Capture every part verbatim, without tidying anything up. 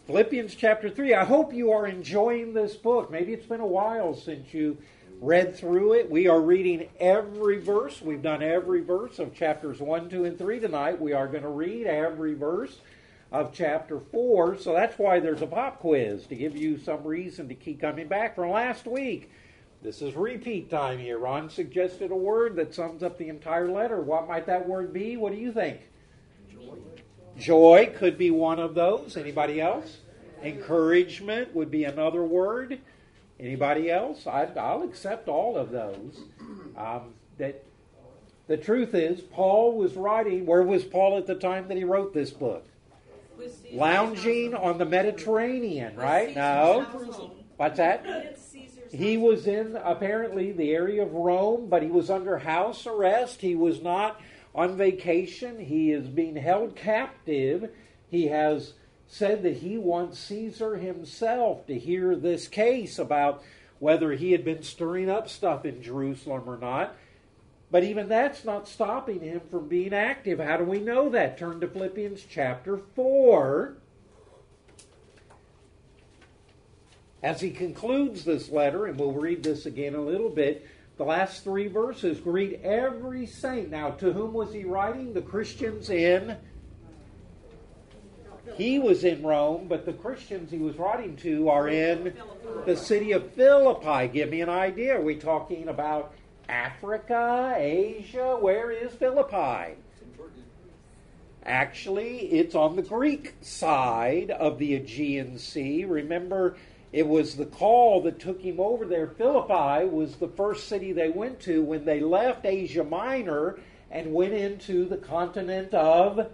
Philippians chapter three. I hope you are enjoying this book. Maybe it's been a while since you read through it. We are reading every verse. We've done every verse of chapters one, two, and three tonight. We are going to read every verse of chapter four. So that's why there's a pop quiz, to give you some reason to keep coming back from last week. This is repeat time here. Ron suggested a word that sums up the entire letter. What might that word be? What do you think? Joy. Joy could be one of those. Anybody else? Encouragement would be another word. Anybody else? I, I'll accept all of those. Um, that the truth is, Paul was writing. Where was Paul at the time that he wrote this book? Lounging on the Mediterranean, right? No. What's that? He was in, apparently, the area of Rome, but he was under house arrest. He was not on vacation. He is being held captive. He has said that he wants Caesar himself to hear this case about whether he had been stirring up stuff in Jerusalem or not. But even that's not stopping him from being active. How do we know that? Turn to Philippians chapter four. As he concludes this letter, and we'll read this again a little bit, the last three verses, greet every saint. Now, to whom was he writing? The Christians in... He was in Rome, but the Christians he was writing to are in the city of Philippi. Give me an idea. Are we talking about Africa, Asia? Where is Philippi? Actually, it's on the Greek side of the Aegean Sea. Remember, it was the call that took him over there. Philippi was the first city they went to when they left Asia Minor and went into the continent of...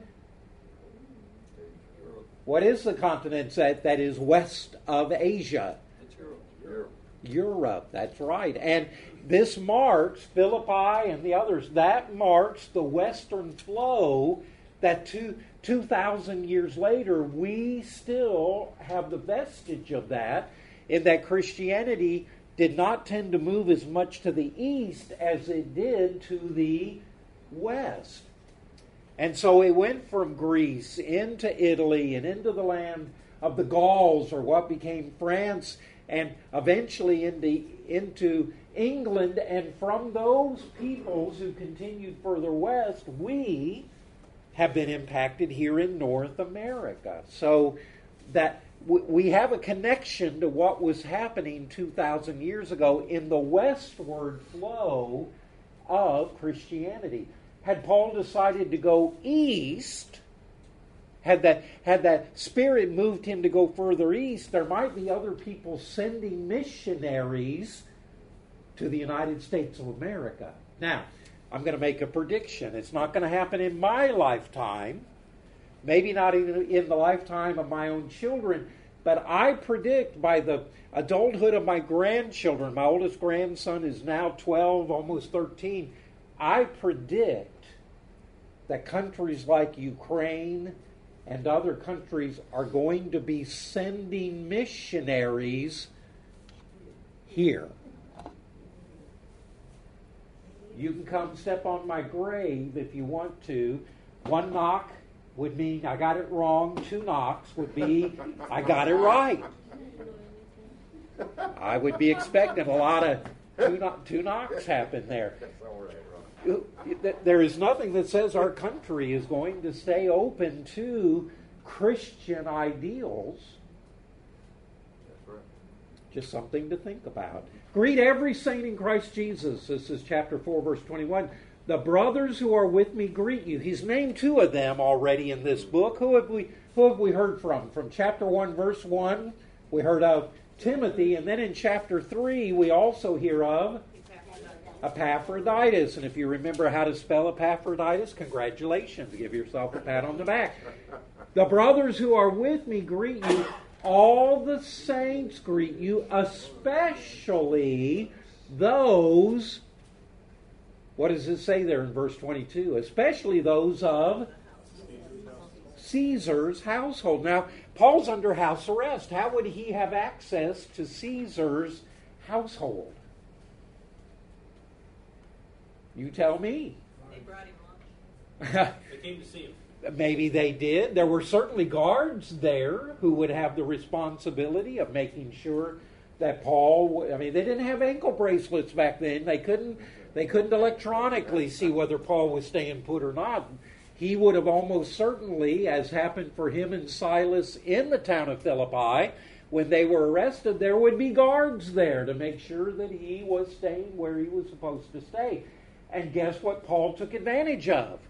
What is the continent that, that is west of Asia? Europe. Europe, that's right. And this marks, Philippi and the others, that marks the western flow that two, 2,000 years later, we still have the vestige of that, in that Christianity did not tend to move as much to the east as it did to the west. And so it went from Greece into Italy and into the land of the Gauls, or what became France, and eventually into, into England. And from those peoples who continued further west, we have been impacted here in North America. So that we have a connection to what was happening two thousand years ago in the westward flow of Christianity. Had Paul decided to go east, had that, had that spirit moved him to go further east, there might be other people sending missionaries to the United States of America. Now, I'm going to make a prediction. It's not going to happen in my lifetime, maybe not even in the lifetime of my own children, but I predict by the adulthood of my grandchildren, my oldest grandson is now twelve, almost thirteen, I predict that countries like Ukraine and other countries are going to be sending missionaries here. You can come step on my grave if you want to. One knock would mean I got it wrong. Two knocks would be I got it right. I would be expecting a lot of two, no- two knocks happen there. There is nothing that says our country is going to stay open to Christian ideals. That's right. Just something to think about. Greet every saint in Christ Jesus. This is chapter four, verse twenty-one. The brothers who are with me greet you. He's named two of them already in this book. Who have we, who have we heard from? From chapter one, verse one, we heard of Timothy. And then in chapter three, we also hear of Epaphroditus. And if you remember how to spell Epaphroditus, congratulations. Give yourself a pat on the back. The brothers who are with me greet you. All the saints greet you, especially those, what does it say there in verse twenty-two? Especially those of Caesar's household. Now, Paul's under house arrest. How would he have access to Caesar's household? You tell me. They brought him lunch. They came to see him. Maybe they did. There were certainly guards there who would have the responsibility of making sure that Paul, I mean, they didn't have ankle bracelets back then. They couldn't they couldn't electronically see whether Paul was staying put or not. He would have almost certainly, as happened for him and Silas in the town of Philippi, when they were arrested, there would be guards there to make sure that he was staying where he was supposed to stay. And guess what Paul took advantage of?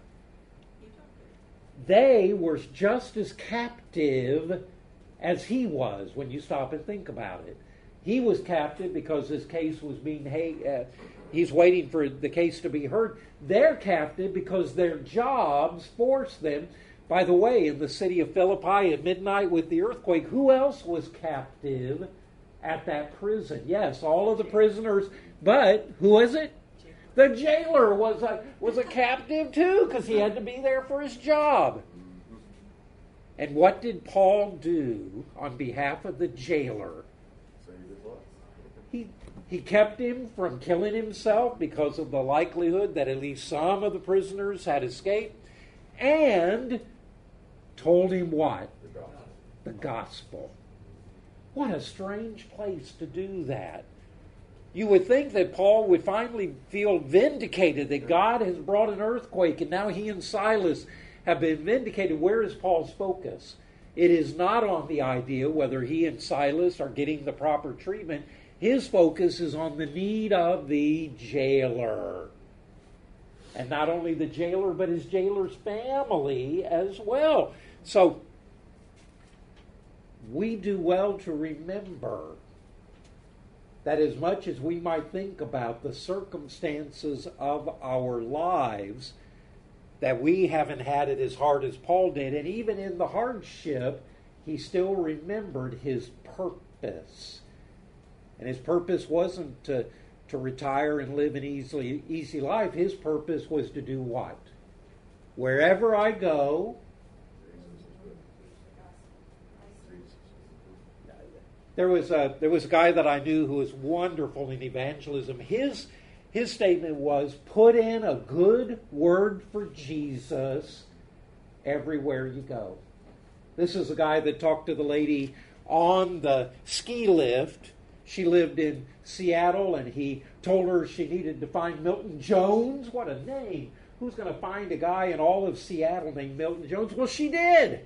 They were just as captive as he was, when you stop and think about it. He was captive because his case was being, uh, he's waiting for the case to be heard. They're captive because their jobs forced them. By the way, in the city of Philippi at midnight with the earthquake, who else was captive at that prison? Yes, all of the prisoners, but who was it? The jailer was a, was a captive too, because he had to be there for his job. And what did Paul do on behalf of the jailer? He, he kept him from killing himself because of the likelihood that at least some of the prisoners had escaped, and told him what? The gospel. The gospel. What a strange place to do that. You would think that Paul would finally feel vindicated that God has brought an earthquake and now he and Silas have been vindicated. Where is Paul's focus? It is not on the idea whether he and Silas are getting the proper treatment. His focus is on the need of the jailer. And not only the jailer, but his jailer's family as well. So, we do well to remember that as much as we might think about the circumstances of our lives, that we haven't had it as hard as Paul did, and even in the hardship, he still remembered his purpose. And his purpose wasn't to, to retire and live an easy, easy life. His purpose was to do what? Wherever I go, There was a there was a guy that I knew who was wonderful in evangelism. His his statement was, put in a good word for Jesus everywhere you go. This is a guy that talked to the lady on the ski lift. She lived in Seattle, and he told her she needed to find Milton Jones. What a name. Who's going to find a guy in all of Seattle named Milton Jones? Well, she did.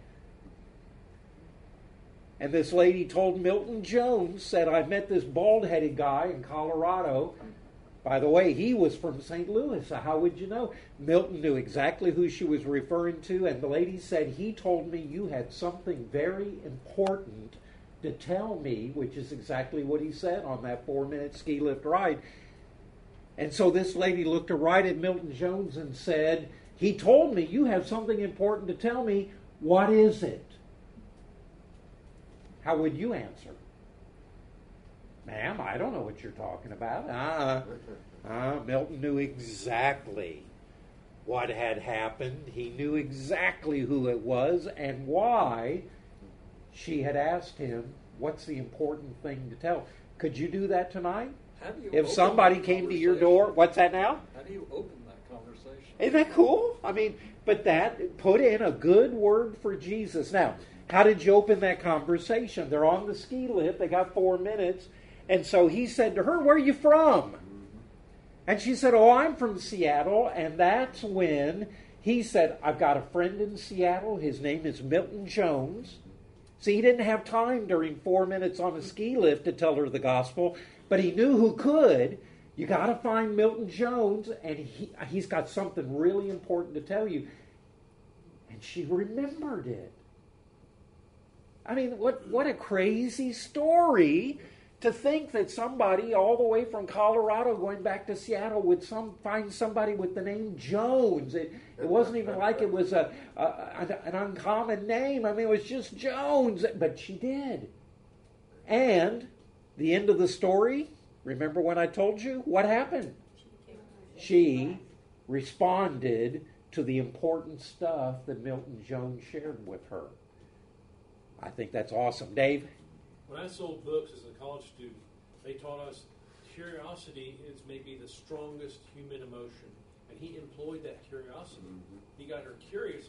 And this lady told Milton Jones, said, I met this bald-headed guy in Colorado. By the way, he was from Saint Louis, so how would you know? Milton knew exactly who she was referring to, and the lady said, he told me you had something very important to tell me, which is exactly what he said on that four-minute ski lift ride. And so this lady looked right at Milton Jones and said, he told me you have something important to tell me. What is it? How would you answer? Ma'am, I don't know what you're talking about. Uh, uh, Milton knew exactly what had happened. He knew exactly who it was and why she had asked him, what's the important thing to tell? Could you do that tonight? How do you If open somebody that came to your conversation? door, what's that now? How do you open that conversation? Isn't that cool? I mean, but that, put in a good word for Jesus. Now, how did you open that conversation? They're on the ski lift. They got four minutes. And so he said to her, where are you from? And she said, oh, I'm from Seattle. And that's when he said, I've got a friend in Seattle. His name is Milton Jones. See, he didn't have time during four minutes on a ski lift to tell her the gospel, but he knew who could. You got to find Milton Jones, and he, he's got something really important to tell you. And she remembered it. I mean, what, what a crazy story to think that somebody all the way from Colorado going back to Seattle would some find somebody with the name Jones. It, it wasn't even like it was a, a an uncommon name. I mean, it was just Jones. But she did. And the end of the story, remember when I told you? What happened? She responded to the important stuff that Milton Jones shared with her. I think that's awesome. Dave? When I sold books as a college student, they taught us curiosity is maybe the strongest human emotion. And he employed that curiosity. Mm-hmm. He got her curious about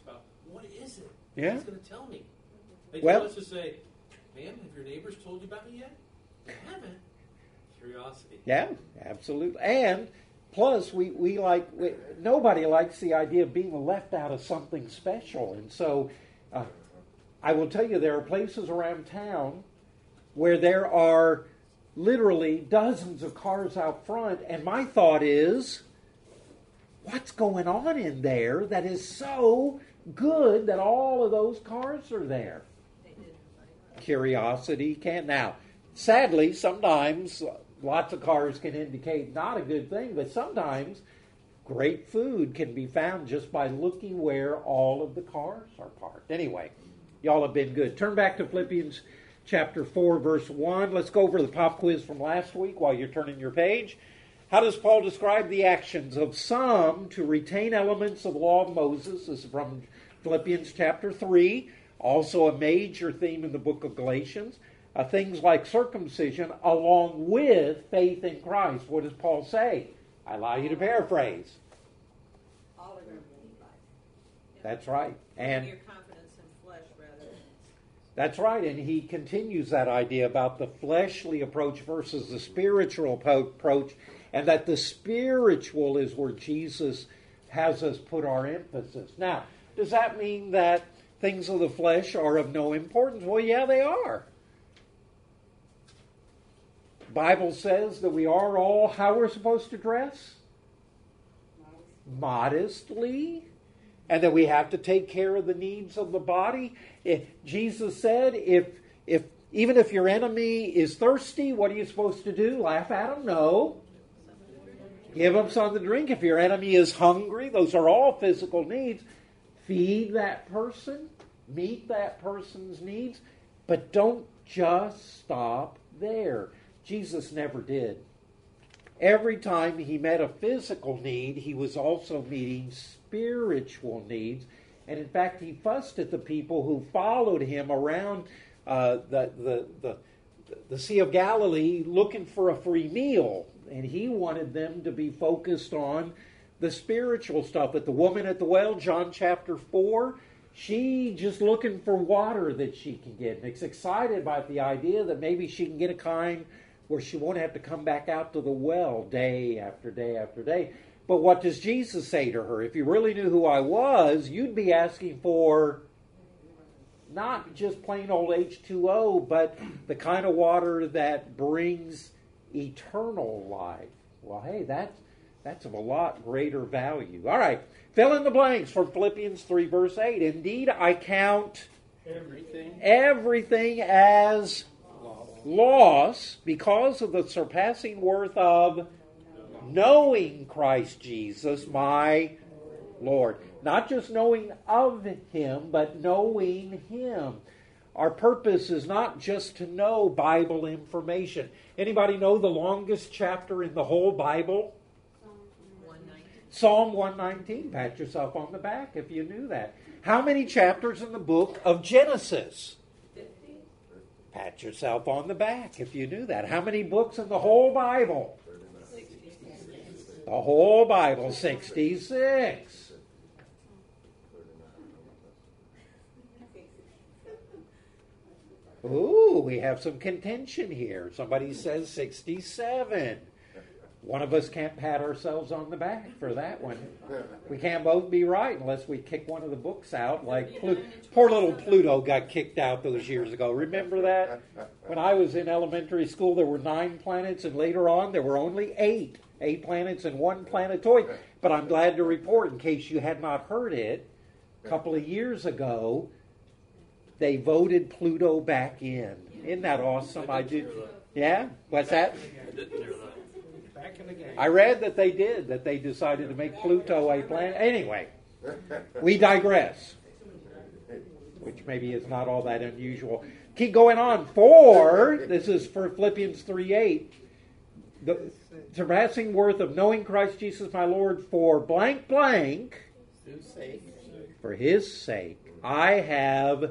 what is it? Yeah. He's going to tell me. They Well- tell us to say, ma'am, have your neighbors told you about me yet? They haven't. Curiosity. Yeah, absolutely. And plus, we, we like, we, nobody likes the idea of being left out of something special. And so, uh, I will tell you, there are places around town where there are literally dozens of cars out front. And my thought is, what's going on in there that is so good that all of those cars are there? Curiosity can. Now, sadly, sometimes lots of cars can indicate not a good thing, but sometimes great food can be found just by looking where all of the cars are parked. Anyway, y'all have been good. Turn back to Philippians chapter four, verse one. Let's go over the pop quiz from last week while you're turning your page. How does Paul describe the actions of some to retain elements of the law of Moses? This is from Philippians chapter three, also a major theme in the book of Galatians. Uh, things like circumcision along with faith in Christ. What does Paul say? I allow you to paraphrase. All of your life. That's right. And your confidence in flesh rather than... That's right, and he continues that idea about the fleshly approach versus the spiritual approach, and that the spiritual is where Jesus has us put our emphasis. Now, does that mean that things of the flesh are of no importance? Well, yeah, they are. The Bible says that we are all, how we're supposed to dress? Modestly. And that we have to take care of the needs of the body. If Jesus said, if if even if your enemy is thirsty, what are you supposed to do? Laugh at him? No. Give him something to drink. If your enemy is hungry, those are all physical needs. Feed that person. Meet that person's needs. But don't just stop there. Jesus never did. Every time he met a physical need, he was also meeting spiritual needs. And in fact, he fussed at the people who followed him around uh, the, the, the, the Sea of Galilee looking for a free meal. And he wanted them to be focused on the spiritual stuff. But the woman at the well, John chapter four, she just looking for water that she can get. And is excited about the idea that maybe she can get a kind where she won't have to come back out to the well day after day after day. But what does Jesus say to her? If you really knew who I was, you'd be asking for not just plain old H two O, but the kind of water that brings eternal life. Well, hey, that's, that's of a lot greater value. All right, fill in the blanks from Philippians three, verse eight. Indeed, I count Everything. everything as loss because of the surpassing worth of knowing Christ Jesus, my Lord. Not just knowing of Him, but knowing Him. Our purpose is not just to know Bible information. Anybody know the longest chapter in the whole Bible? Psalm one nineteen. Pat yourself on the back if you knew that. How many chapters in the book of Genesis? Pat yourself on the back if you knew that. How many books in the whole Bible? The whole Bible, sixty-six. Ooh, we have some contention here. Somebody says sixty-seven. One of us can't pat ourselves on the back for that one. We can't both be right unless we kick one of the books out. Like Plu- poor little Pluto got kicked out those years ago. Remember that? When I was in elementary school, there were nine planets, and later on there were only eight. Eight planets and one planetoid. But I'm glad to report, in case you had not heard it, a couple of years ago, they voted Pluto back in. Isn't that awesome? I did. Yeah? What's that? I didn't hear that. Back in the game. I read that they did, that they decided to make Pluto a planet. Anyway, we digress, which maybe is not all that unusual. Keep going on. For, this is for Philippians three eight, the surpassing worth of knowing Christ Jesus my Lord for blank blank, for His sake, I have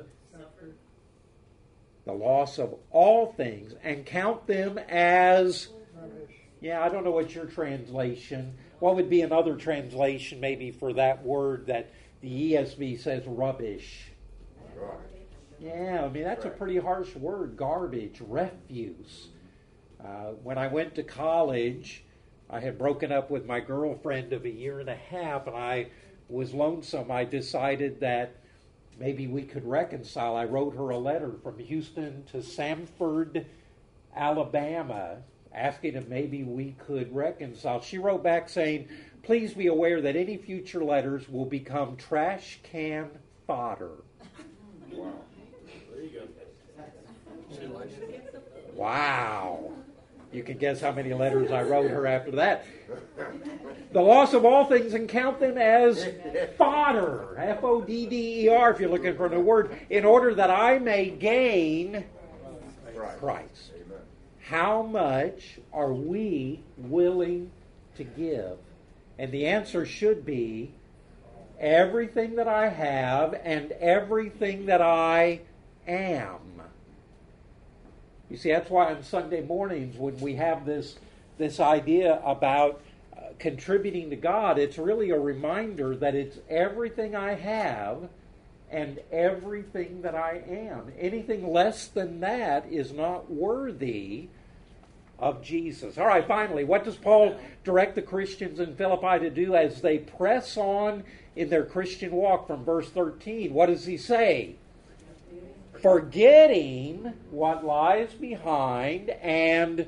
the loss of all things and count them as... Yeah, I don't know what your translation, what would be another translation maybe for that word that The E S V says rubbish. Right. Yeah, I mean, that's a pretty harsh word, garbage, refuse. Uh, when I went to college, I had broken up with my girlfriend of a year and a half, and I was lonesome. I decided that maybe we could reconcile. I wrote her a letter from Houston to Samford, Alabama, asking if maybe we could reconcile. She wrote back saying, "Please be aware that any future letters will become trash can fodder." Wow. There you go. She likes it. Wow. You can guess how many letters I wrote her after that. The loss of all things, and count them as fodder, F O D D E R if you're looking for a new word, in order that I may gain Right. Christ. Amen. How much are we willing to give? And the answer should be everything that I have and everything that I am. You see, that's why on Sunday mornings when we have this, this idea about uh, contributing to God, it's really a reminder that it's everything I have and everything that I am. Anything less than that is not worthy of Jesus. All right, finally, what does Paul direct the Christians in Philippi to do as they press on in their Christian walk from verse thirteen? What does he say? Forgetting what lies behind and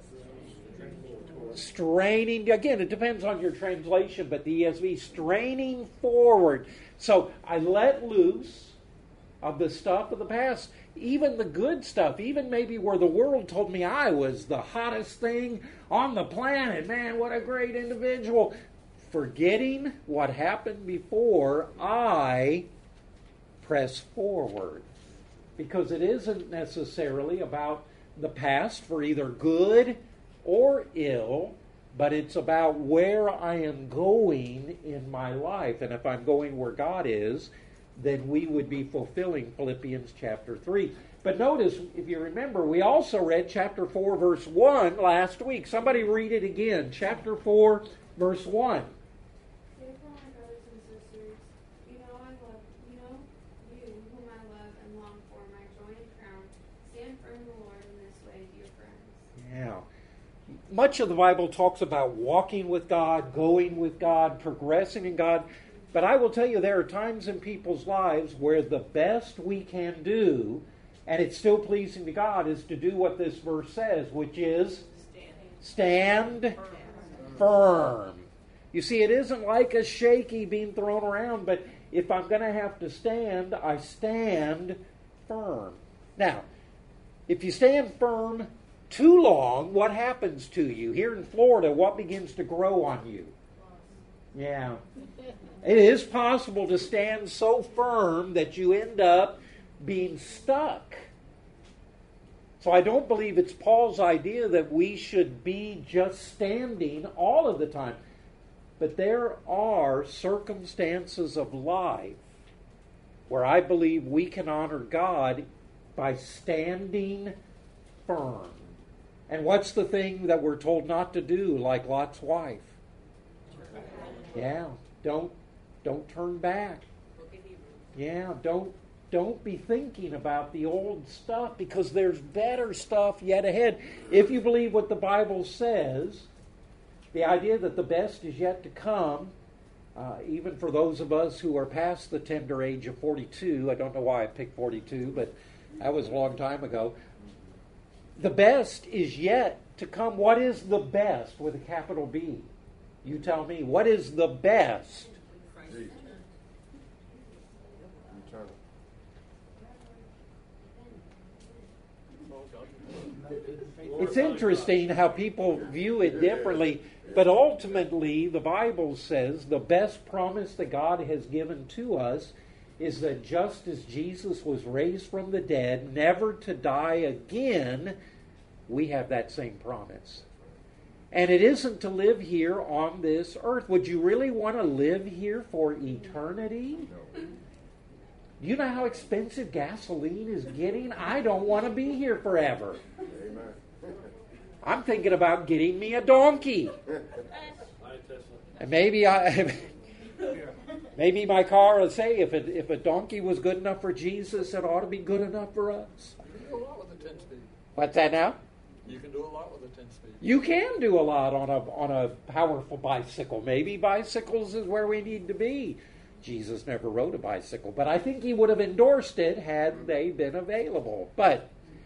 straining, again, it depends on your translation, but the E S V, straining forward. So I let loose of the stuff of the past, even the good stuff, even maybe where the world told me I was the hottest thing on the planet. Man, what a great individual. Forgetting what happened before, I press forward. Because it isn't necessarily about the past for either good or ill, but it's about where I am going in my life. And if I'm going where God is, then we would be fulfilling Philippians chapter three. But notice, if you remember, we also read chapter four, verse one last week. Somebody read it again. Chapter four, verse one. Therefore, my brothers and sisters, you know I love, you know you whom I love and long for, my joy and crown. Stand firm in the Lord in this way, dear friends. Yeah. Much of the Bible talks about walking with God, going with God, progressing in God. But I will tell you, there are times in people's lives where the best we can do, and it's still pleasing to God, is to do what this verse says, which is stand firm. You see, it isn't like a shaky being thrown around, but if I'm going to have to stand, I stand firm. Now, if you stand firm too long, what happens to you? Here in Florida, what begins to grow on you? Yeah. It is possible to stand so firm that you end up being stuck. So I don't believe it's Paul's idea that we should be just standing all of the time. But there are circumstances of life where I believe we can honor God by standing firm. And what's the thing that we're told not to do, like Lot's wife? Yeah, don't don't turn back. Yeah, don't don't be thinking about the old stuff, because there's better stuff yet ahead. If you believe what the Bible says, the idea that the best is yet to come, uh, even for those of us who are past the tender age of forty-two, I don't know why I picked forty-two, but that was a long time ago. The best is yet to come. What is the best with a capital B? You tell me. What is the best? Jesus. Eternal. It's interesting how people view it differently, but ultimately the Bible says the best promise that God has given to us is that just as Jesus was raised from the dead, never to die again, we have that same promise. And it isn't to live here on this earth. Would you really want to live here for eternity? No. Do you know how expensive gasoline is getting? I don't want to be here forever. Amen. I'm thinking about getting me a donkey. I Tesla. And maybe I... Maybe my car will say if it, if a donkey was good enough for Jesus, it ought to be good enough for us. You can do a lot with a ten speed. What's that now? You can do a lot with a ten speed. You can do a lot on a on a powerful bicycle. Maybe bicycles is where we need to be. Jesus never rode a bicycle, but I think he would have endorsed it had they been available. But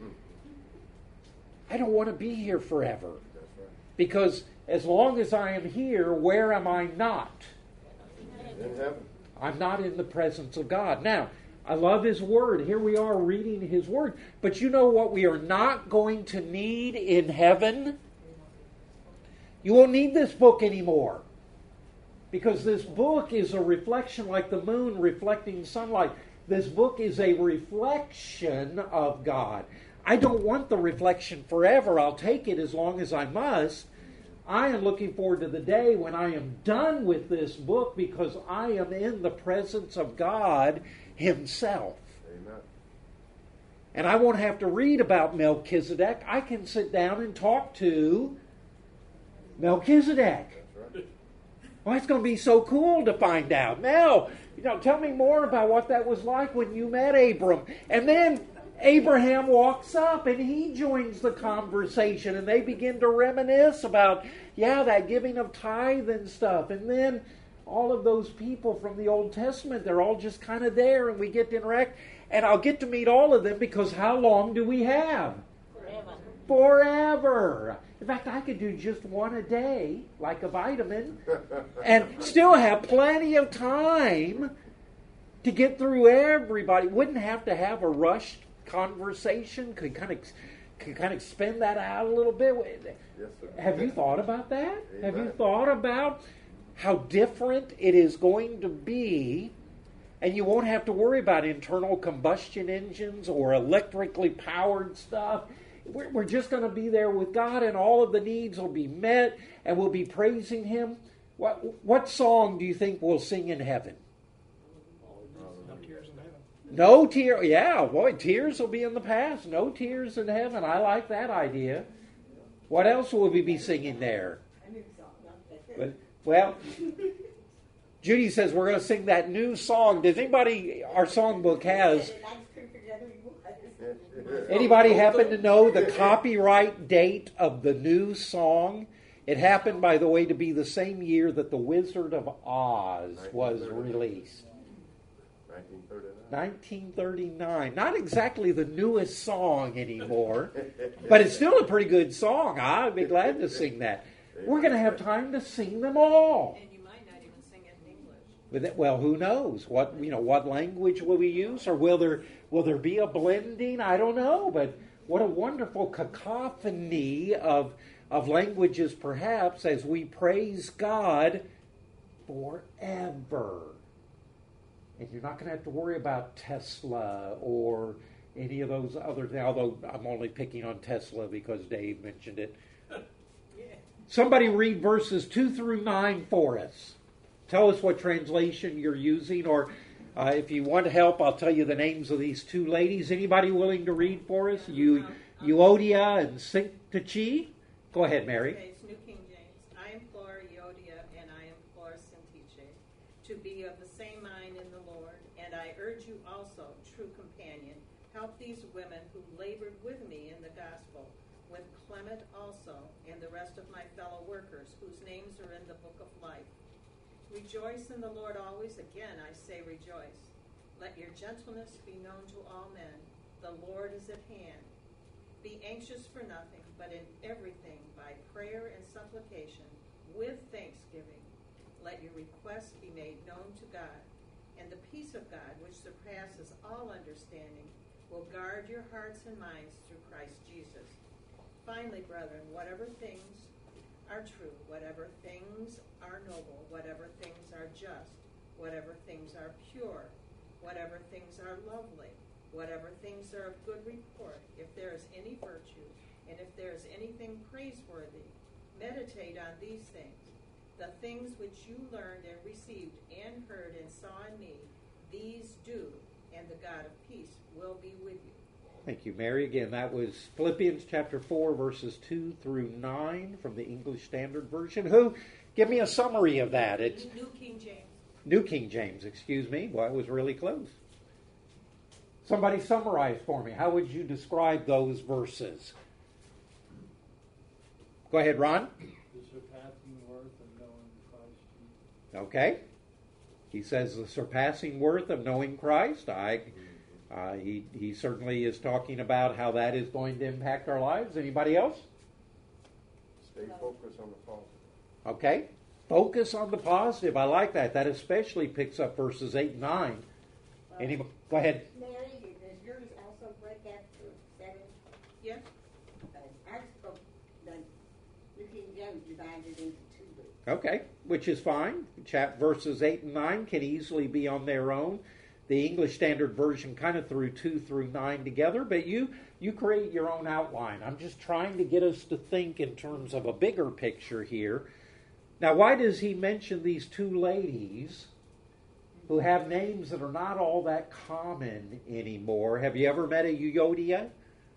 I don't want to be here forever. Because as long as I am here, where am I not? In heaven. I'm not in the presence of God. Now, I love His Word. Here we are reading His Word. But you know what we are not going to need in heaven? You won't need this book anymore. Because this book is a reflection like the moon reflecting sunlight. This book is a reflection of God. I don't want the reflection forever. I'll take it as long as I must. I am looking forward to the day when I am done with this book because I am in the presence of God Himself. Amen. And I won't have to read about Melchizedek. I can sit down and talk to Melchizedek. That's right. Well, it's going to be so cool to find out. Mel, you know, tell me more about what that was like when you met Abram. And then Abraham walks up and he joins the conversation and they begin to reminisce about, yeah, that giving of tithe and stuff. And then all of those people from the Old Testament, they're all just kind of there and we get to interact. And I'll get to meet all of them because how long do we have? Forever. Forever. In fact, I could do just one a day, like a vitamin, and still have plenty of time to get through everybody. Wouldn't have to have a rushed conversation. Could kind of could kind of spin that out a little bit. Yes, sir. Have you thought about that? Amen. Have you thought about how different it is going to be? And you won't have to worry about internal combustion engines or electrically powered stuff. We're, we're just going to be there with God, and all of the needs will be met, and we'll be praising Him. What what song do you think we'll sing in heaven? No tears in heaven. No tear. Yeah, boy, tears will be in the past. No tears in heaven. I like that idea. What else will we be singing there? But, well, Judy says we're going to sing that new song. Does anybody, our songbook has, anybody happen to know the copyright date of the new song? It happened, by the way, to be the same year that The Wizard of Oz was released. nineteen thirty-nine. nineteen thirty-nine. Not exactly the newest song anymore, but it's still a pretty good song. I'd be glad to sing that. We're going to have time to sing them all. And you might not even sing it in English. But that, well, who knows? What you know? What language will we use, or will there will there be a blending? I don't know. But what a wonderful cacophony of of languages, perhaps, as we praise God forever. And you're not going to have to worry about Tesla or any of those other things. Although I'm only picking on Tesla because Dave mentioned it. Somebody read verses two through nine for us. Tell us what translation you're using, or uh, if you want help, I'll tell you the names of these two ladies. Anybody willing to read for us? You, Euodia and Syntyche? Go ahead, Mary. Okay, it's New King James. I implore Euodia and I implore Syntyche to be of the same mind in the Lord, and I urge you also, true companion, help these women who labored with me in the gospel, with Clement also, and the rest of my fellow workers, whose names are in the book of life. Rejoice in the Lord always. Again, I say rejoice. Let your gentleness be known to all men. The Lord is at hand. Be anxious for nothing, but in everything, by prayer and supplication, with thanksgiving, let your requests be made known to God. And the peace of God, which surpasses all understanding, will guard your hearts and minds through Christ Jesus. Finally, brethren, whatever things are true, whatever things are noble, whatever things are just, whatever things are pure, whatever things are lovely, whatever things are of good report, if there is any virtue, and if there is anything praiseworthy, meditate on these things. The things which you learned and received and heard and saw in me, these do, and the God of peace will be with you. Thank you, Mary. Again, that was Philippians chapter four, verses two through nine from the English Standard Version. Who? Give me a summary of that. It's New King James. New King James, excuse me. Well, I was really close. Somebody summarize for me. How would you describe those verses? Go ahead, Ron. The surpassing worth of knowing Christ Jesus. Okay. He says the surpassing worth of knowing Christ. I, uh, he, he certainly is talking about how that is going to impact our lives. Anybody else? Stay focused on the positive. Okay. Focus on the positive. I like that. That especially picks up verses eight and nine. Any, go ahead. Mary, does yours also break after seven? Yeah. Uh, I spoke the New King James divided into two books. Okay, which is fine. Chap verses eight and nine can easily be on their own. The English Standard Version kind of threw two through nine together, but you you create your own outline. I'm just trying to get us to think in terms of a bigger picture here. Now, why does he mention these two ladies who have names that are not all that common anymore? Have you ever met a Euodia?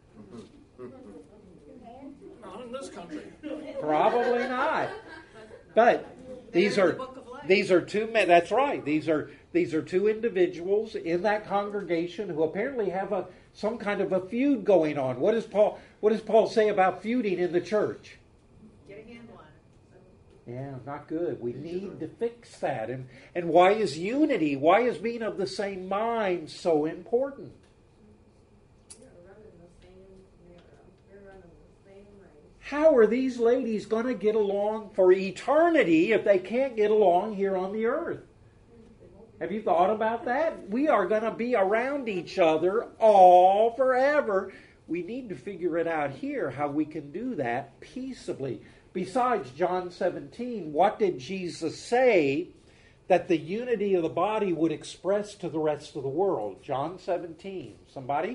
Not in this country. Probably not. But these They're in are the Book of Life. these are two men. That's right. These are these are two individuals in that congregation who apparently have a some kind of a feud going on. What does Paul What does Paul say about feuding in the church? Get a handle on it. Yeah, not good. We need to fix that. And and why is unity? Why is being of the same mind so important? How are these ladies going to get along for eternity if they can't get along here on the earth? Have you thought about that? We are going to be around each other all forever. We need to figure it out here how we can do that peaceably. Besides John seventeen, what did Jesus say that the unity of the body would express to the rest of the world? John seventeen. Somebody?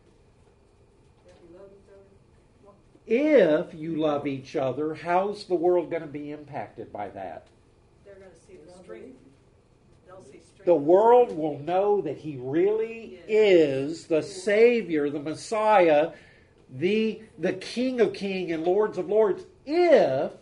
If you love each other, how's the world going to be impacted by that? They're going to see the strength. They'll see strength. The world will know that He really is the Savior, the Messiah, the, the King of Kings and Lords of Lords, if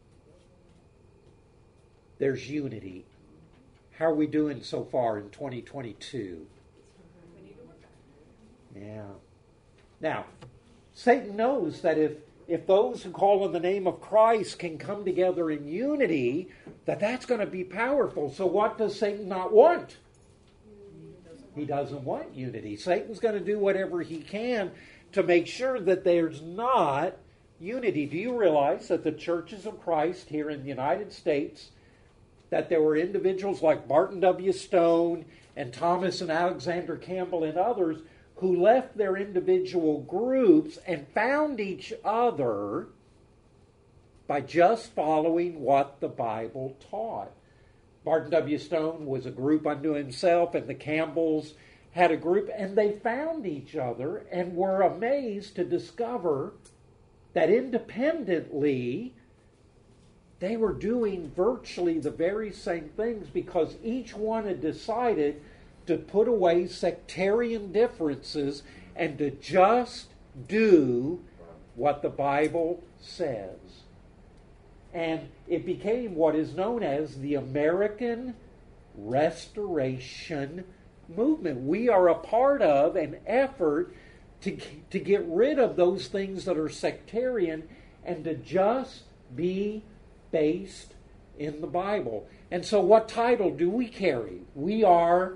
there's unity. How are we doing so far in twenty twenty-two? We need to work on it. Yeah. Now, Satan knows that if, if those who call on the name of Christ can come together in unity, that that's going to be powerful. So what does Satan not want? He doesn't want unity. Satan's going to do whatever he can to make sure that there's not unity. Do you realize that the churches of Christ here in the United States, that there were individuals like Barton W. Stone and Thomas and Alexander Campbell and others who left their individual groups and found each other by just following what the Bible taught? Barton W. Stone was a group unto himself, and the Campbells had a group, and they found each other and were amazed to discover that independently they were doing virtually the very same things because each one had decided to put away sectarian differences and to just do what the Bible says. And it became what is known as the American Restoration Movement. We are a part of an effort to, to get rid of those things that are sectarian and to just be based in the Bible. And so what title do we carry? We are,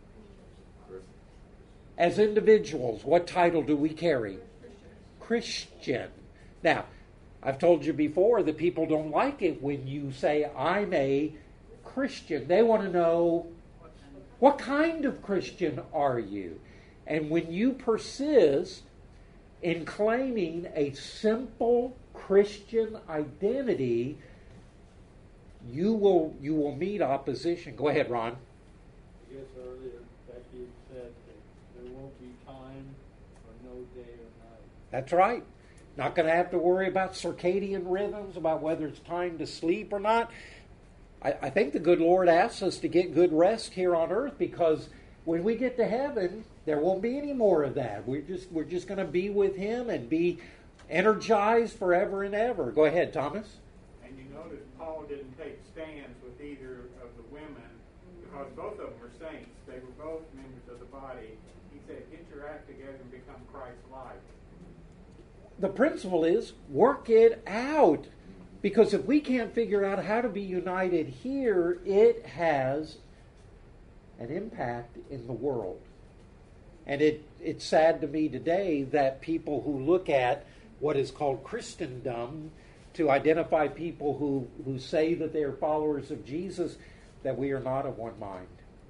as individuals, what title do we carry? Christian. Now, I've told you before that people don't like it when you say, I'm a Christian. They want to know, what kind of Christian are you? And when you persist in claiming a simple Christian identity, you will you will meet opposition. Go ahead, Ron. I guess earlier Becky said that there won't be time or no day or night. That's right. Not going to have to worry about circadian rhythms, about whether it's time to sleep or not. I, I think the good Lord asks us to get good rest here on earth, because when we get to heaven, there won't be any more of that. We're just we're just going to be with Him and be energized forever and ever. Go ahead, Thomas. And you notice Paul didn't take stands with either of the women, because both of them were saints. They were both members of the body. He said, get your act together and become Christ-like. The principle is work it out. Because if we can't figure out how to be united here, it has an impact in the world. And it, it's sad to me today that people who look at what is called Christendom to identify people who, who say that they are followers of Jesus, that we are not of one mind.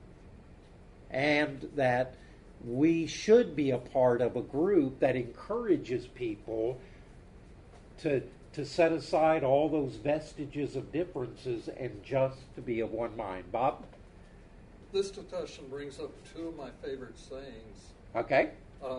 And that we should be a part of a group that encourages people to, to set aside all those vestiges of differences and just to be of one mind. Bob? This discussion brings up two of my favorite sayings. Okay. Um,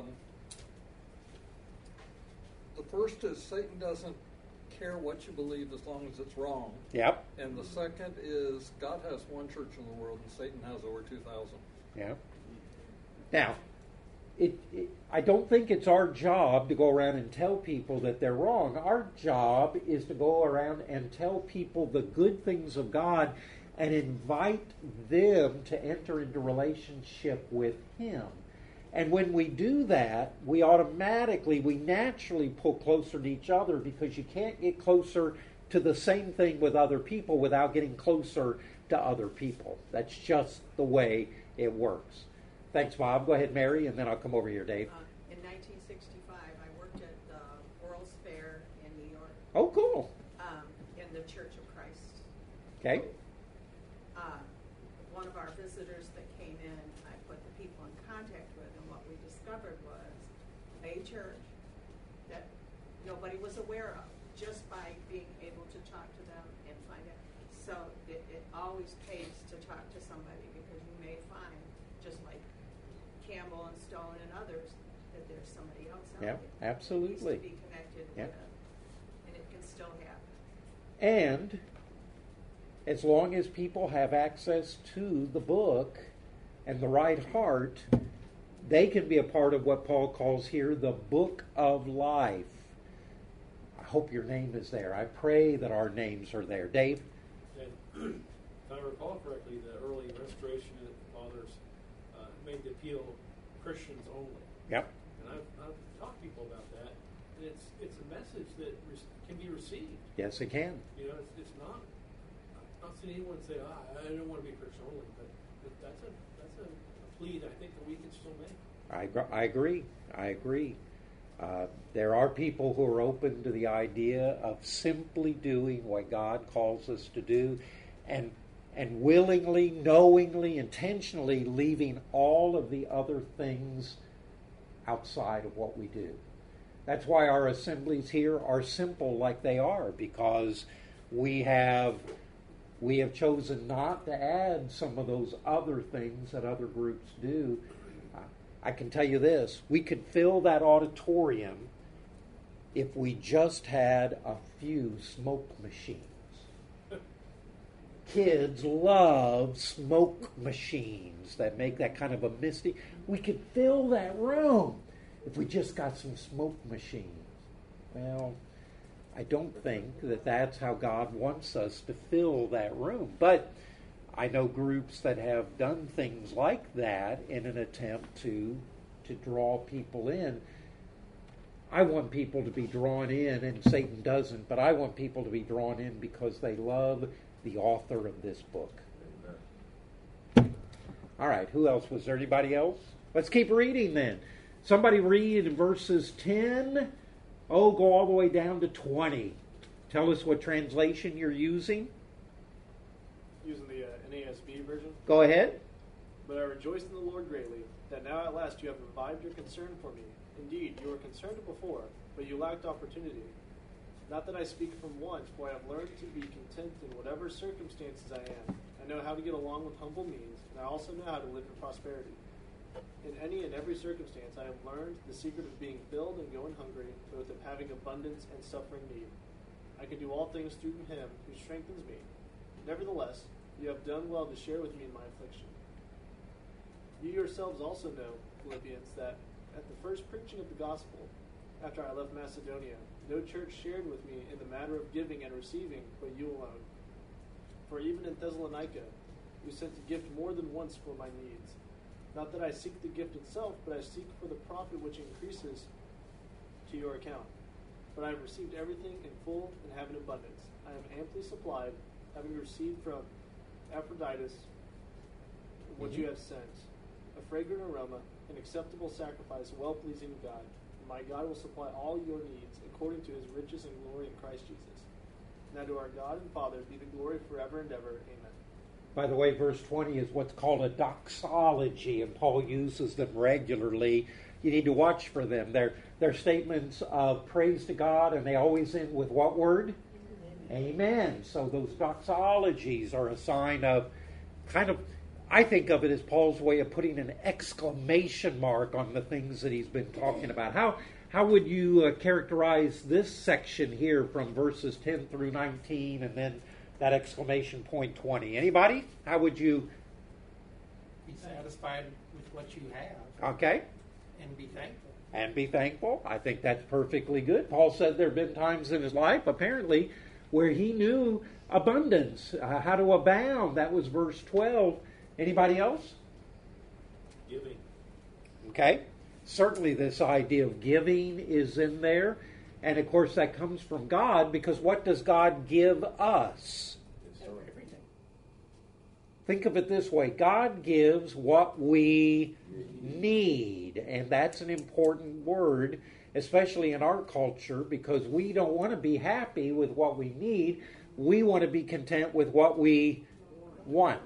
the first is Satan doesn't care what you believe as long as it's wrong. Yep. And the second is God has one church in the world and Satan has over two thousand. Yeah. Now, it, it, I don't think it's our job to go around and tell people that they're wrong. Our job is to go around and tell people the good things of God and invite them to enter into relationship with Him. And when we do that, we automatically, we naturally pull closer to each other, because you can't get closer to the same thing with other people without getting closer to other people. That's just the way it works. Thanks, Bob. Go ahead, Mary, and then I'll come over here, Dave. Uh, in nineteen sixty-five, I worked at the World's Fair in New York. Oh, cool. Um, in the Church of Christ. Okay. Uh, one of our visitors that came in, I put the people in contact with, and what we discovered was a church that nobody was aware of, just by being able to talk to them and find out. So it, it always pays to talk to somebody, because you may find, just like Campbell and Stone and others, that there's somebody else out Yeah, there absolutely. that needs to be connected Yeah. with, and it can still happen. And as long as people have access to the book and the right heart, they can be a part of what Paul calls here the book of life. I hope your name is there. I pray that our names are there. Dave? And if I recall correctly, the early restoration fathers uh, made the appeal Christians only. Yep. And I've, I've talked to people about that, and it's it's a message that re- can be received. Yes, it can. You know, it's, it's not. I'm not seeing anyone say, ah, I don't want to be Christian only, but, but that's a that's a, a plea that I think that we can still make. I, gr- I agree. I agree. Uh, there are people who are open to the idea of simply doing what God calls us to do, and and willingly, knowingly, intentionally leaving all of the other things outside of what we do. That's why our assemblies here are simple like they are, because we have we have chosen not to add some of those other things that other groups do. I can tell you this, we could fill that auditorium if we just had a few smoke machines. Kids love smoke machines that make that kind of a misty. We could fill that room if we just got some smoke machines. Well, I don't think that that's how God wants us to fill that room. But I know groups that have done things like that in an attempt to to draw people in. I want people to be drawn in, and Satan doesn't, but I want people to be drawn in because they love the author of this book. All right, who else? Was there anybody else? Let's keep reading then. Somebody read verses ten, oh, go all the way down to twenty. Tell us what translation you're using. Using the uh, N A S B version. Go ahead. But I rejoice in the Lord greatly, that now at last you have revived your concern for me. Indeed, you were concerned before, but you lacked opportunity. Not that I speak from want, for I have learned to be content in whatever circumstances I am. I know how to get along with humble means, and I also know how to live in prosperity. In any and every circumstance I have learned the secret of being filled and going hungry, both of having abundance and suffering need. I can do all things through him who strengthens me. Nevertheless, you have done well to share with me in my affliction. You yourselves also know, Philippians, that at the first preaching of the gospel, after I left Macedonia, no church shared with me in the matter of giving and receiving, but you alone. For even in Thessalonica, who sent the gift more than once for my needs. Not that I seek the gift itself, but I seek for the profit which increases to your account. But I have received everything in full and have an abundance. I am amply supplied, having received from Epaphroditus what Mm-hmm. you have sent, a fragrant aroma, an acceptable sacrifice, well-pleasing to God. And my God will supply all your needs according to his riches and glory in Christ Jesus. Now to our God and Father be the glory forever and ever. Amen. By the way, verse twenty is what's called a doxology, and Paul uses them regularly. You need to watch for them. They're, they're statements of praise to God, and they always end with what word? Amen. Amen. So those doxologies are a sign of kind of, I think of it as Paul's way of putting an exclamation mark on the things that he's been talking about. How how would you uh, characterize this section here from verses ten through nineteen and then that exclamation point twenty? Anybody? How would you? Be satisfied with what you have. Okay. And be thankful. And be thankful. I think that's perfectly good. Paul said there have been times in his life, apparently, where he knew abundance, uh, how to abound. That was verse twelve. Anybody else? Giving. Okay. Certainly this idea of giving is in there. And of course that comes from God, because what does God give us? Everything. Think of it this way. God gives what we need. And that's an important word, especially in our culture, because we don't want to be happy with what we need. We want to be content with what we want.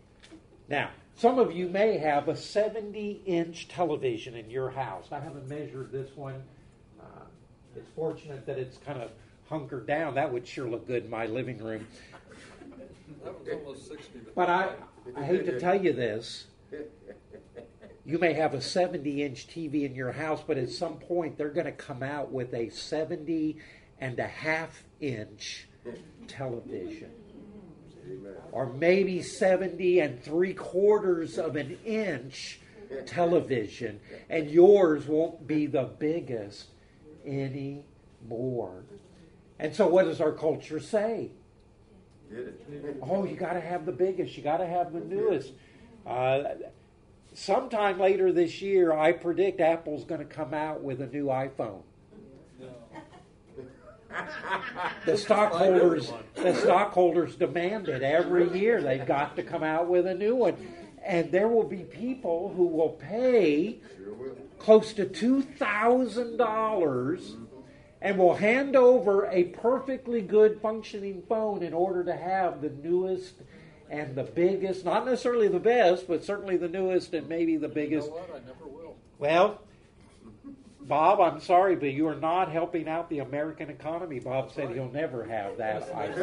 Now, some of you may have a seventy-inch television in your house. I haven't measured this one. Uh, it's fortunate that it's kind of hunkered down. That would sure look good in my living room. That was almost sixty. But I, I hate to tell you this. You may have a seventy-inch T V in your house, but at some point they're going to come out with a seventy and a half inch television. Or maybe seventy and three quarters of an inch television, and yours won't be the biggest anymore. And so what does our culture say? Oh, you got to have the biggest, you got to have the newest. Uh, sometime later this year, I predict Apple's going to come out with a new iPhone. The stockholders, the stockholders demand it every year. They've got to come out with a new one, and there will be people who will pay close to two thousand dollars and will hand over a perfectly good functioning phone in order to have the newest and the biggest, not necessarily the best, but certainly the newest and maybe the biggest. You know what? I never will. Well, Bob, I'm sorry, but you are not helping out the American economy. Bob said he'll never have that.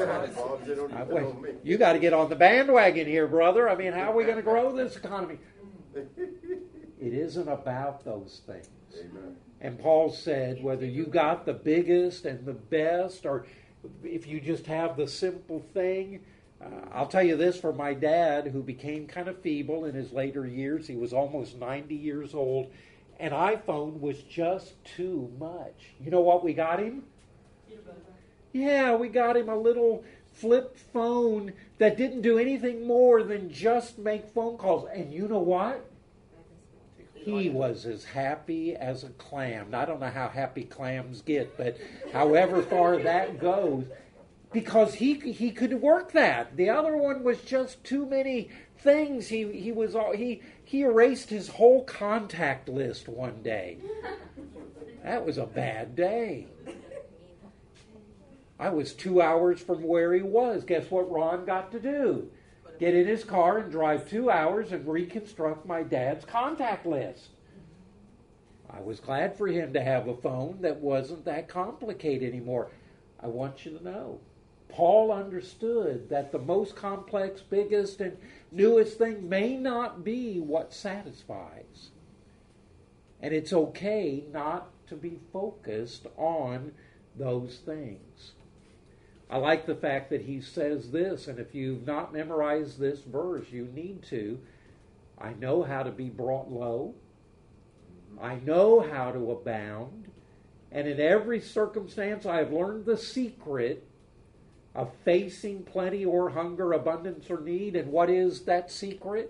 You got to get on the bandwagon here, brother. I mean, how are we going to grow this economy? It isn't about those things. Amen. And Paul said, whether you got the biggest and the best, or if you just have the simple thing, uh, I'll tell you this, for my dad, who became kind of feeble in his later years, he was almost ninety years old, an iPhone was just too much. You know what we got him? Yeah, we got him a little flip phone that didn't do anything more than just make phone calls. And you know what? He was as happy as a clam. Now, I don't know how happy clams get, but however far that goes, because he he could work that. The other one was just too many things. He he was all, he he erased his whole contact list one day. That was a bad day. I was two hours from where he was. Guess what Ron got to do? Get in his car and drive two hours and reconstruct my dad's contact list. I was glad for him to have a phone that wasn't that complicated anymore. I want you to know, Paul understood that the most complex, biggest, and newest thing may not be what satisfies. And it's okay not to be focused on those things. I like the fact that he says this, and if you've not memorized this verse, you need to. I know how to be brought low. I know how to abound. And in every circumstance, I have learned the secret of facing plenty or hunger, abundance or need. And what is that secret?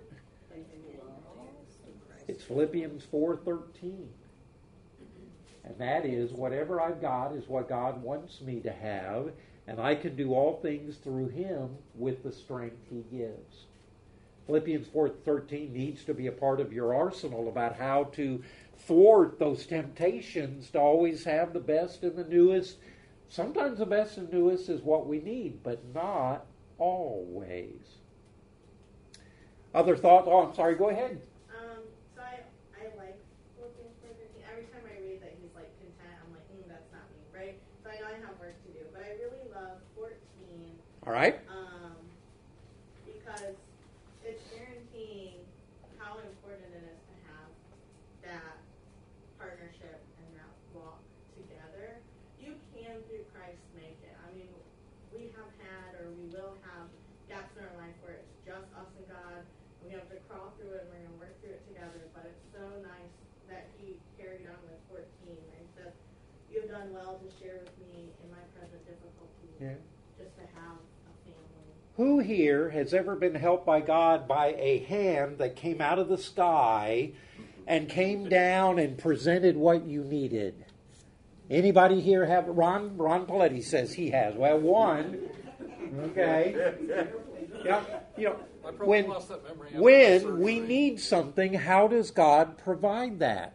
It's Philippians four thirteen. And that is, whatever I've got is what God wants me to have, and I can do all things through Him with the strength He gives. Philippians four thirteen needs to be a part of your arsenal about how to thwart those temptations to always have the best and the newest. Sometimes the best and newest is what we need, but not always. Other thoughts? Oh, I'm sorry, go ahead. Um, so I, I like Philippians four thirteen. Every time I read that he's like content, I'm like, mm, that's not me, right? So I know I have work to do, but I really love fourteen. All right. Um, because it's guaranteeing how important it is to have that partnership and that walk together. You can, through Christ, make it. I mean, we have had, or we will have, gaps in our life where it's just us and God. We have to crawl through it, and we're going to work through it together. But it's so nice that He carried on with fourteen. And He said, "You have done well to share with me in my present difficulty." Yeah. Just to have a family. Who here has ever been helped by God by a hand that came out of the sky and came down and presented what you needed? Anybody here have? Ron Ron Paletti says he has. Well, one. Okay. Yeah. You know, when when we need something, how does God provide that?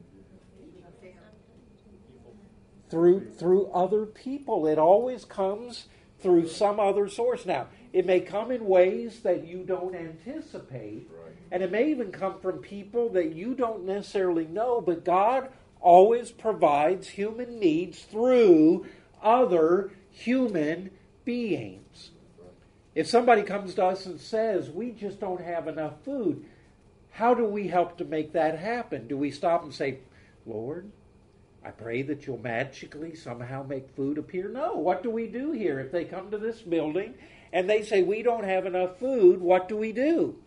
Through through other people. It always comes through some other source. Now, it may come in ways that you don't anticipate, and it may even come from people that you don't necessarily know, but God always provides human needs through other human beings. If somebody comes to us and says, we just don't have enough food, how do we help to make that happen? Do we stop and say, Lord, I pray that you'll magically somehow make food appear? No. What do we do here? If they come to this building and they say, we don't have enough food, what do we do?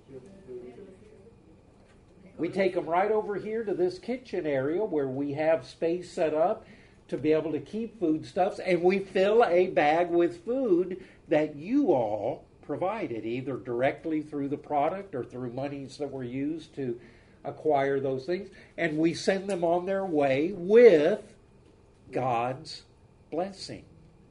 We take them right over here to this kitchen area where we have space set up to be able to keep foodstuffs, and we fill a bag with food that you all provided, either directly through the product or through monies that were used to acquire those things, and we send them on their way with God's blessing.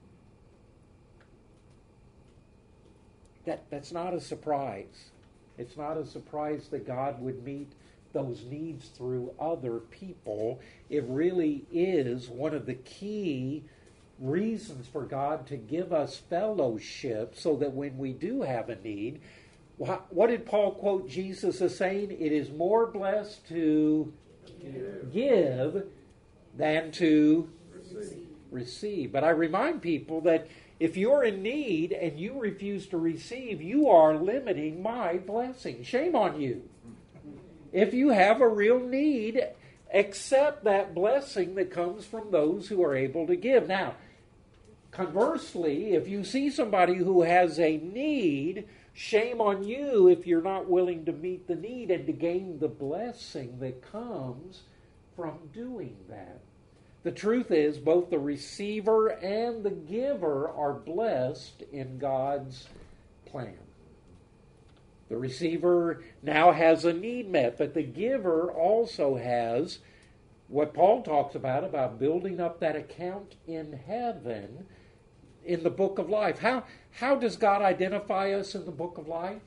That, that's not a surprise. It's not a surprise that God would meet those needs through other people. It really is one of the key reasons for God to give us fellowship, so that when we do have a need, what did Paul quote Jesus as saying? It is more blessed to give, give than to receive. receive. But I remind people that if you're in need and you refuse to receive, you are limiting my blessing. Shame on you. If you have a real need, accept that blessing that comes from those who are able to give. Now, conversely, if you see somebody who has a need, shame on you if you're not willing to meet the need and to gain the blessing that comes from doing that. The truth is, both the receiver and the giver are blessed in God's plan. The receiver now has a need met, but the giver also has what Paul talks about, about building up that account in heaven in the book of life. How, how does God identify us in the book of life?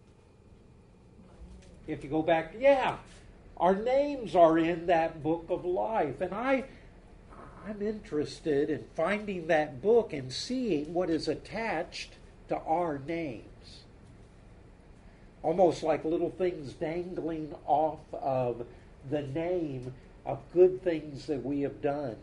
If you go back, yeah, our names are in that book of life. And I, I'm interested in finding that book and seeing what is attached to our names. Almost like little things dangling off of the name of good things that we have done.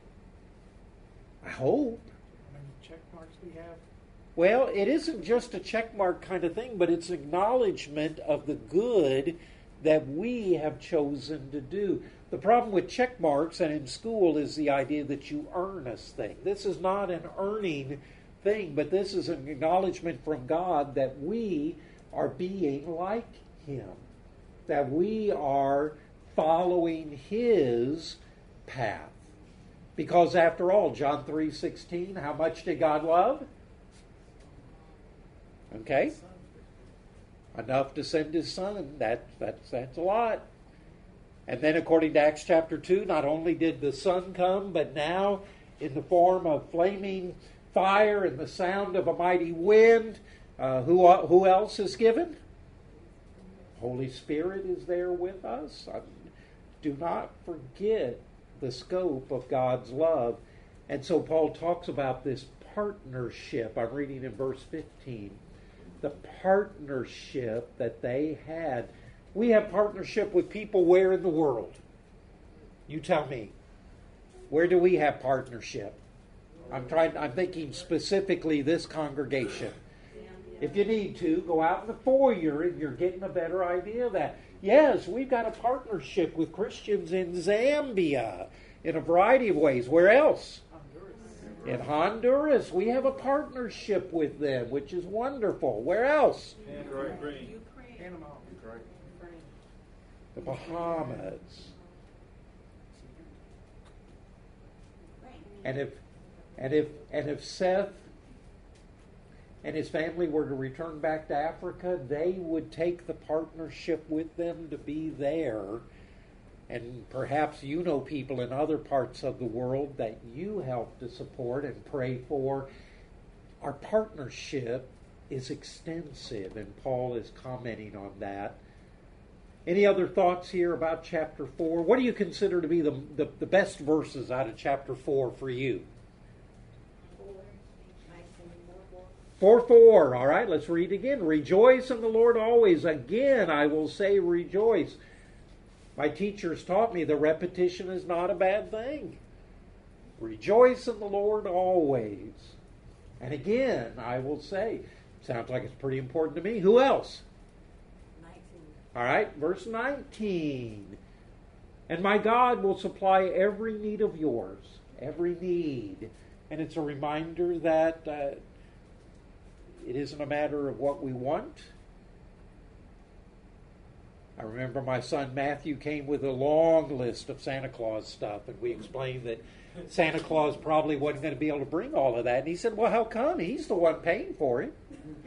I hope. How many check marks we have? Well, it isn't just a check mark kind of thing, but it's acknowledgement of the good that we have chosen to do. The problem with check marks and in school is the idea that you earn a thing. This is not an earning thing, but this is an acknowledgement from God that we are being like Him, that we are following His path. Because after all, John three sixteen, how much did God love? Okay? Enough to send his son. That, that's, that's a lot. And then according to Acts chapter two, not only did the Son come, but now in the form of flaming fire and the sound of a mighty wind, uh, who, who else is given? Holy Spirit is there with us. I, do not forget the scope of God's love. And so Paul talks about this partnership. I'm reading in verse fifteen. The partnership that they had. We have partnership with people where in the world? You tell me. Where do we have partnership? I'm trying. I'm thinking specifically this congregation. If you need to, go out in the foyer and you're getting a better idea of that. Yes, we've got a partnership with Christians in Zambia in a variety of ways. Where else? In Honduras, we have a partnership with them, which is wonderful. Where else? Ukraine. Panama. The Bahamas. And if and if and if Seth and his family were to return back to Africa, they would take the partnership with them to be there. And perhaps you know people in other parts of the world that you help to support and pray for. Our partnership is extensive, and Paul is commenting on that. Any other thoughts here about chapter four? What do you consider to be the, the, the best verses out of chapter four for you? Four, four. All right, let's read again. Rejoice in the Lord always. Again, I will say rejoice. My teachers taught me the repetition is not a bad thing. Rejoice in the Lord always. And again, I will say, sounds like it's pretty important to me. Who else? All right, verse nineteen. And my God will supply every need of yours, every need. And it's a reminder that uh, it isn't a matter of what we want. I remember my son Matthew came with a long list of Santa Claus stuff, and we explained that Santa Claus probably wasn't going to be able to bring all of that. And he said, well, how come? He's the one paying for it.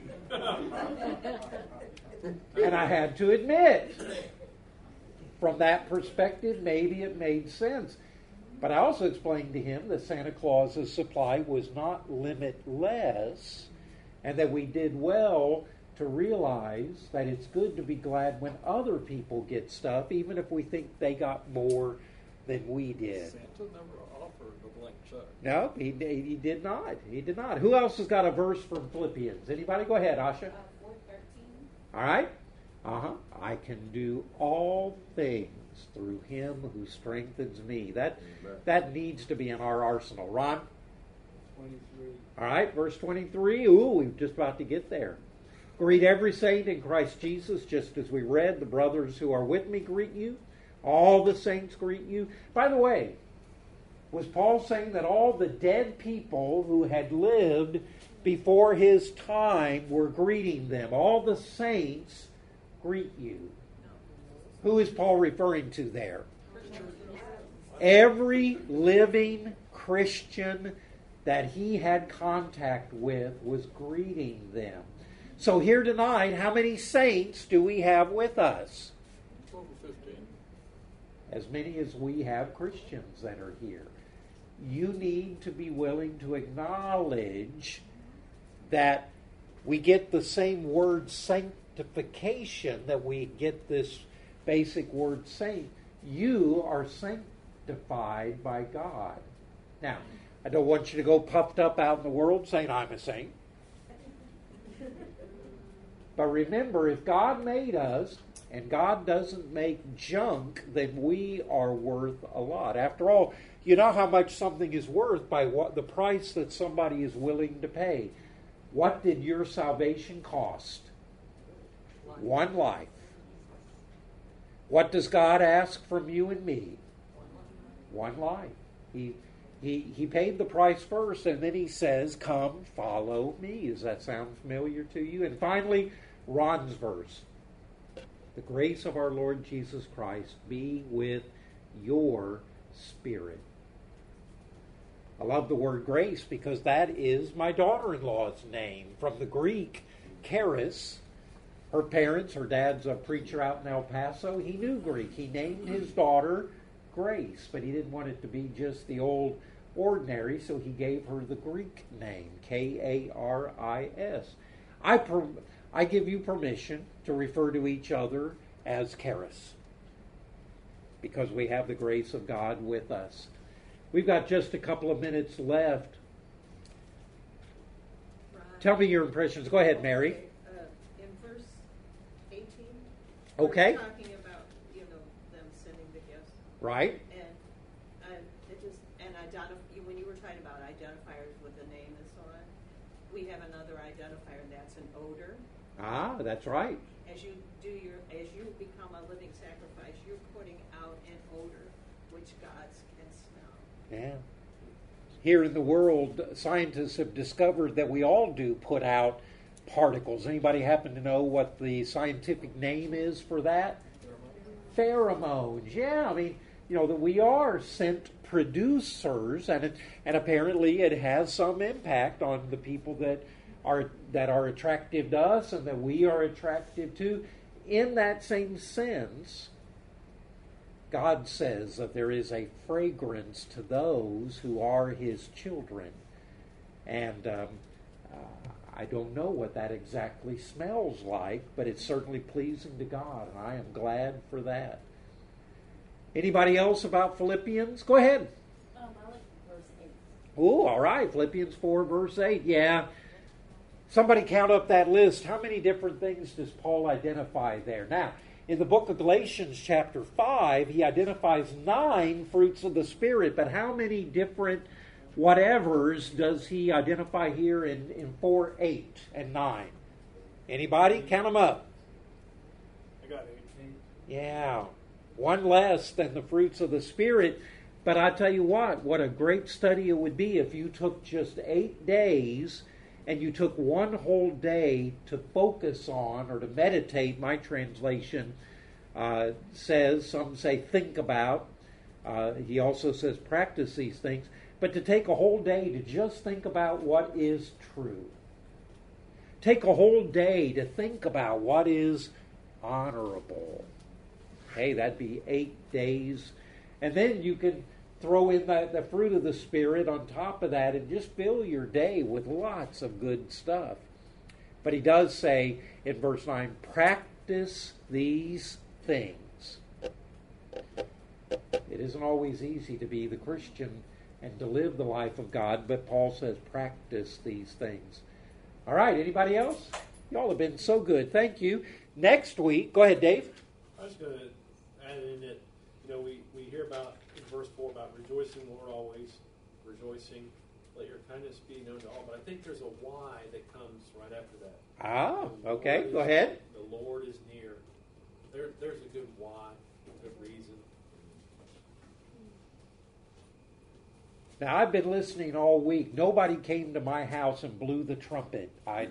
And I had to admit, from that perspective, maybe it made sense. But I also explained to him that Santa Claus's supply was not limitless, and that we did well to realize that it's good to be glad when other people get stuff, even if we think they got more than we did. Santa never offered a blank check. No, he, he did not. He did not. Who else has got a verse from Philippians? Anybody? Go ahead, Asha. Uh, four thirteen. All right. Uh-huh. I can do all things through him who strengthens me. That, that needs to be in our arsenal. Ron? twenty-three. All right, verse twenty-three. Ooh, we're just about to get there. Greet every saint in Christ Jesus, just as we read. The brothers who are with me greet you. All the saints greet you. By the way, was Paul saying that all the dead people who had lived before his time were greeting them? All the saints greet you. Who is Paul referring to there? Every living Christian that he had contact with was greeting them. So here tonight, how many saints do we have with us? twelve or fifteen. As many as we have Christians that are here. You need to be willing to acknowledge that we get the same word sanctification, that we get this basic word saint. You are sanctified by God. Now, I don't want you to go puffed up out in the world saying, I'm a saint. But remember, if God made us, and God doesn't make junk, then we are worth a lot. After all, you know how much something is worth by what the price that somebody is willing to pay. What did your salvation cost? One life. What does God ask from you and me? One life. He He, he paid the price first, and then he says, come, follow me. Does that sound familiar to you? And finally, Ron's verse. The grace of our Lord Jesus Christ be with your spirit. I love the word grace because that is my daughter-in-law's name. From the Greek, Charis. Her parents, her dad's a preacher out in El Paso. He knew Greek. He named his daughter Grace, but he didn't want it to be just the old ordinary, so he gave her the Greek name, K A R I S. I, per, I give you permission to refer to each other as Charis, because we have the grace of God with us. We've got just a couple of minutes left. Right. Tell me your impressions. Go ahead, Mary. Uh, in verse eighteen, Okay. we're talking about, you know, them sending the gifts. Right. And uh, it just, and identify, when you were talking about identifiers with the name and so on, we have another identifier, and that's an odor. Ah, that's right. As you do your, as you become a living sacrifice, you're putting out an odor which gods can smell. Yeah. Here in the world, scientists have discovered that we all do put out particles. Anybody happen to know what the scientific name is for that? Pheromones. Yeah, I mean, you know, that we are scent producers, and it, and apparently it has some impact on the people that are that are attractive to us and that we are attractive to. In that same sense, God says that there is a fragrance to those who are His children. And um, uh, I don't know what that exactly smells like, but it's certainly pleasing to God, and I am glad for that. Anybody else about Philippians? Go ahead. Um, I like verse eight. Oh, all right. Philippians four, verse eight. Yeah. Somebody count up that list. How many different things does Paul identify there? Now, in the book of Galatians chapter five, he identifies nine fruits of the Spirit, but how many different whatevers does he identify here in, in four, eight, and nine? Anybody? Count them up. I got eight. Yeah. One less than the fruits of the Spirit. But I tell you what, what a great study it would be if you took just eight days and you took one whole day to focus on or to meditate. My translation uh, says, some say think about. Uh, he also says practice these things. But to take a whole day to just think about what is true. Take a whole day to think about what is honorable. Hey, that'd be eight days. And then you can throw in the, the fruit of the Spirit on top of that and just fill your day with lots of good stuff. But he does say in verse nine, practice these things. It isn't always easy to be the Christian and to live the life of God, but Paul says practice these things. All right, anybody else? Y'all have been so good. Thank you. Next week, go ahead, Dave. I was going to add in that, you know, we, we hear about, in verse four, about rejoicing, Lord, always, rejoicing, let your kindness be known to all. But I think there's a why that comes right after that. Ah, The okay, Lord go is- ahead. The Lord is near. There, there's a good why, a good reason. Now, I've been listening all week. Nobody came to my house and blew the trumpet. I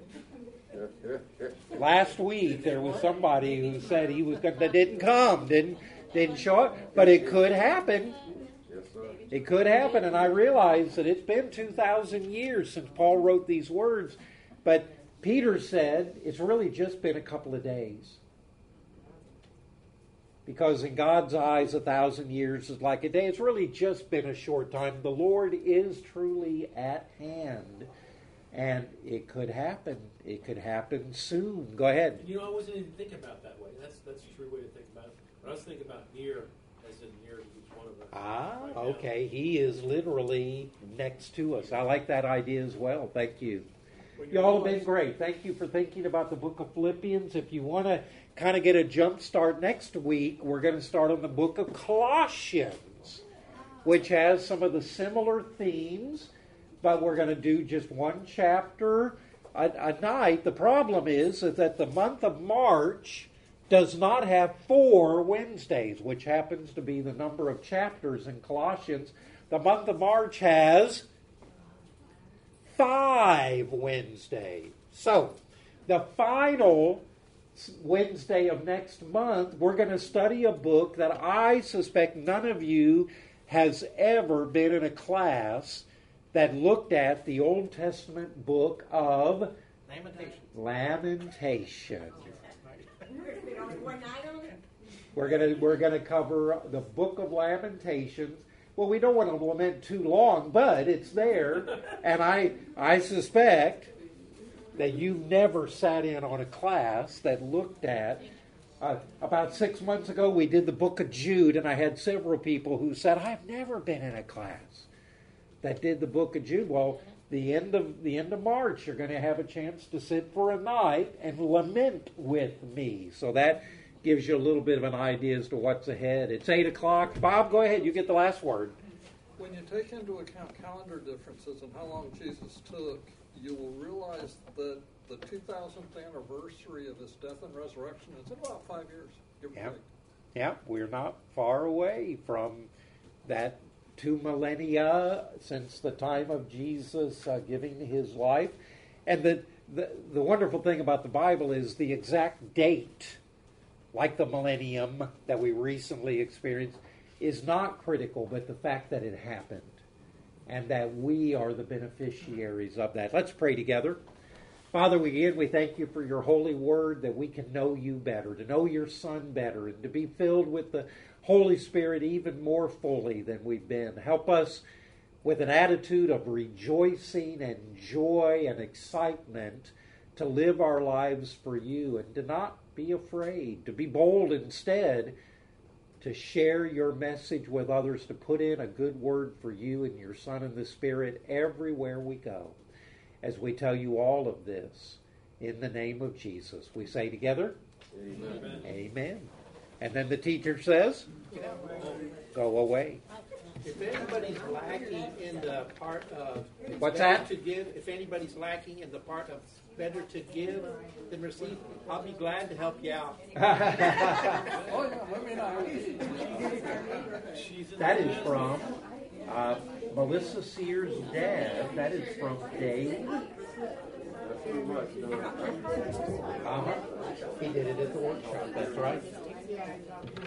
Last week, there was somebody who said he was going, that didn't come, didn't didn't show up. But it could happen. Yes, sir. It could happen, and I realize that it's been two thousand years since Paul wrote these words. But Peter said it's really just been a couple of days. Because in God's eyes, a thousand years is like a day. It's really just been a short time. The Lord is truly at hand. And it could happen. It could happen soon. Go ahead. You know, I wasn't even thinking about it that way. That's that's a true way to think about it. But I was thinking about near, as in near to each one of us. Ah, right now. okay. He is literally next to us. I like that idea as well. Thank you. When you're Y'all have been realizing- great. Thank you for thinking about the book of Philippians. If you want to kind of get a jump start next week, we're going to start on the book of Colossians, which has some of the similar themes, but we're going to do just one chapter a, a night. The problem is, is that the month of March does not have four Wednesdays, which happens to be the number of chapters in Colossians. The month of March has five Wednesdays. So, the final Wednesday of next month, we're going to study a book that I suspect none of you has ever been in a class that looked at the Old Testament book of Lamentations. Lamentation. We're gonna be only one night on it? We're gonna we're gonna cover the Book of Lamentations. Well, we don't want to lament too long, but it's there, and I I suspect that you've never sat in on a class that looked at. Uh, about six months ago, we did the Book of Jude, and I had several people who said, "I've never been in a class that did the Book of Jude." Well, the end of the end of March, you're going to have a chance to sit for a night and lament with me. So that gives you a little bit of an idea as to what's ahead. It's eight o'clock. Bob, go ahead. You get the last word. When you take into account calendar differences and how long Jesus took, you will realize that the two thousandth anniversary of his death and resurrection is in about five years. Give or Yeah, take. yeah, we're not far away from that two millennia since the time of Jesus uh, giving his life. And the, the the wonderful thing about the Bible is the exact date, like the millennium that we recently experienced, is not critical, but the fact that it happened and that we are the beneficiaries of that. Let's pray together. Father, we again, we thank you for your holy word, that we can know you better, to know your Son better, and to be filled with the Holy Spirit even more fully than we've been. Help us with an attitude of rejoicing and joy and excitement to live our lives for you, and to not be afraid, to be bold instead, to share your message with others, to put in a good word for you and your Son and the Spirit everywhere we go. As we tell you all of this, in the name of Jesus, we say together, Amen. Amen. And then the teacher says, go away. If anybody's lacking in the part of What's better that? to give, if anybody's lacking in the part of better to give than receive, I'll be glad to help you out. Oh, yeah, let me know. That is from uh, Melissa Sears' dad. That is from Dave. That's too much. No. Uh-huh. He did it at the workshop. That's right.